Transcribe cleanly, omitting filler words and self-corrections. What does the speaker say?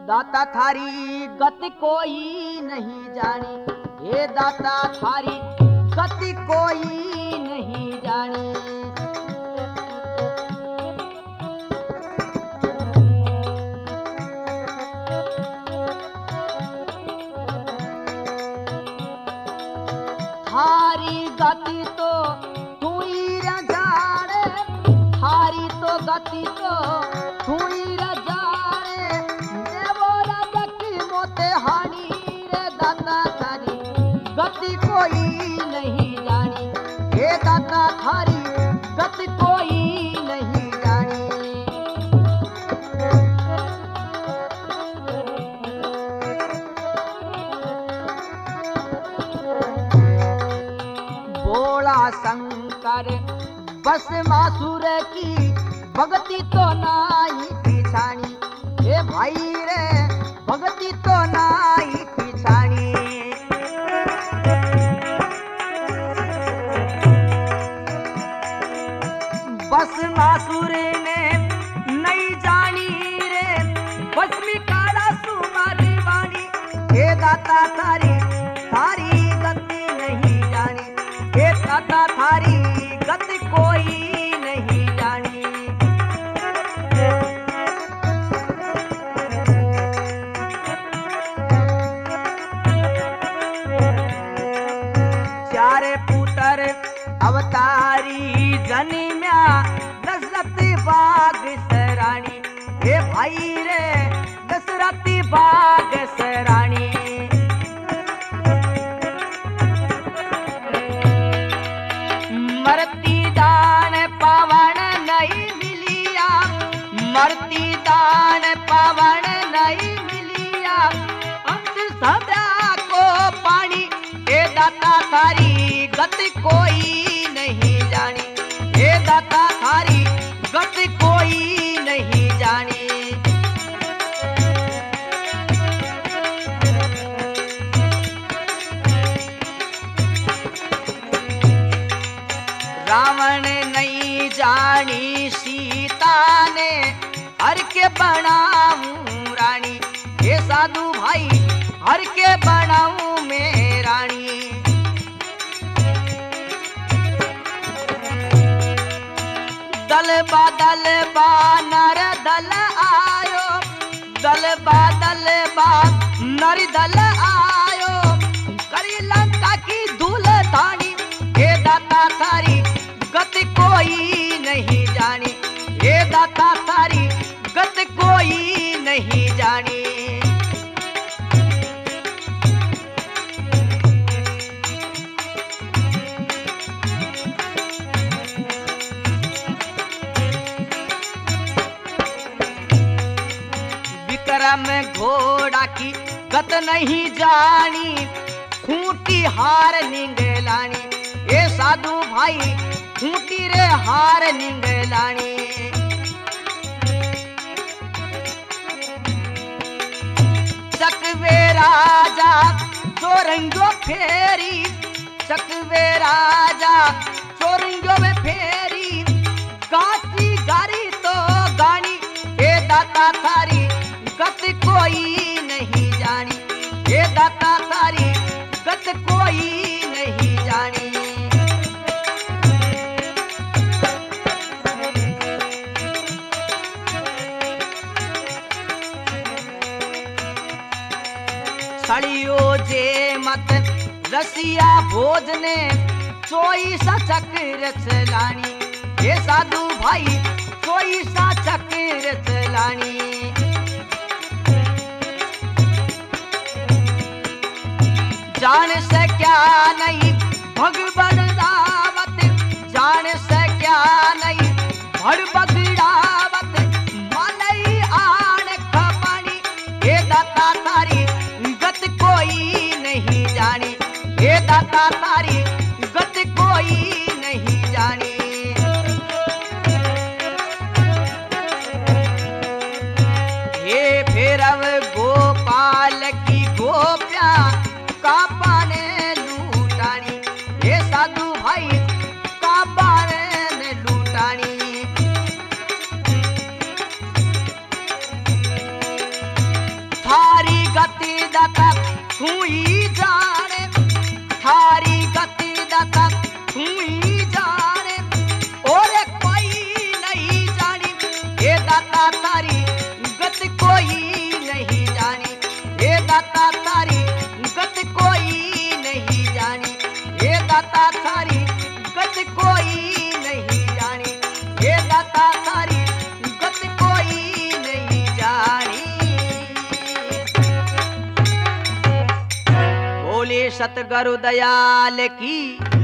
दाता थारी गति कोई नहीं जानी, हे दाता थारी गति कोई नहीं जानी। थारी गति तो तू ही जाने, थारी तो गति तो तू ही जाने। देवो राजा की मोते हानि रे दाता थारी गति कोई नहीं जानी, हे दाता थारी गति कोई नहीं जानी। बोला शंकर बस मासुर की भगति तो नाई पिछानी, हे भाई रे भगति तो नाई पिछानी। बस मासुर ने नहीं जानी रे बसमी काला सुमारी वाणी, हे दाता थारी थारी गति नहीं जानी, हे दाता थारी गति कोई नहीं जानी। चारे पुत्र अवतारी जनिम्या दशरथ बाग सरानी, हे भाई रे दशरथ बाग सरानी। मरती दान पावन नहीं मिलिया, मरती दान पावन नहीं मिलिया। अंत सदा को पानी, हे दाता थारी गति कोई नहीं जानी, हे दाता थारी गति कोई नहीं जानी। रावण नहीं जानी सीता ने हर के बनाऊं रानी, हे साधु भाई हर के बनाऊं मैं रानी। दल बादल बानर दल आयो, दल बादल बानर दल आयो। करी लंका की धूल धानी, हे दाता थारी गति कोई नहीं जानी, हे दाता थारी गति कोई नहीं जानी। विक्रम घोड़ा की गत नहीं जानी, खूंटी हार निंगलानी, हे साधु भाई खूंटी रे हार निंगलानी। चकवे राजा चोरंगो फेरी, चकवे राजा चोरंगो में फेरी। गाची गारी तो गानी, हे दाता थारी गति कोई नहीं जानी, हे दाता थारी गति कोई नहीं जानी। सड़ियो जे मत रसिया भोजने चोई सा चक्र चलानी, हे साधु भाई चोई सा चक्र चलानी। जान से क्या नहीं भगवान दावत, जान से क्या नहीं भगवत दावत। मनई आन खपानी, हे दाता थारी गति कोई नहीं जानी, हे दाता थारी गति कोई नहीं जानी। हे भैरव गोपाल की गोपिया काबा ने लूटानी, हे साधु भाई काबा ने लूटानी। सतगुरु दयाल की।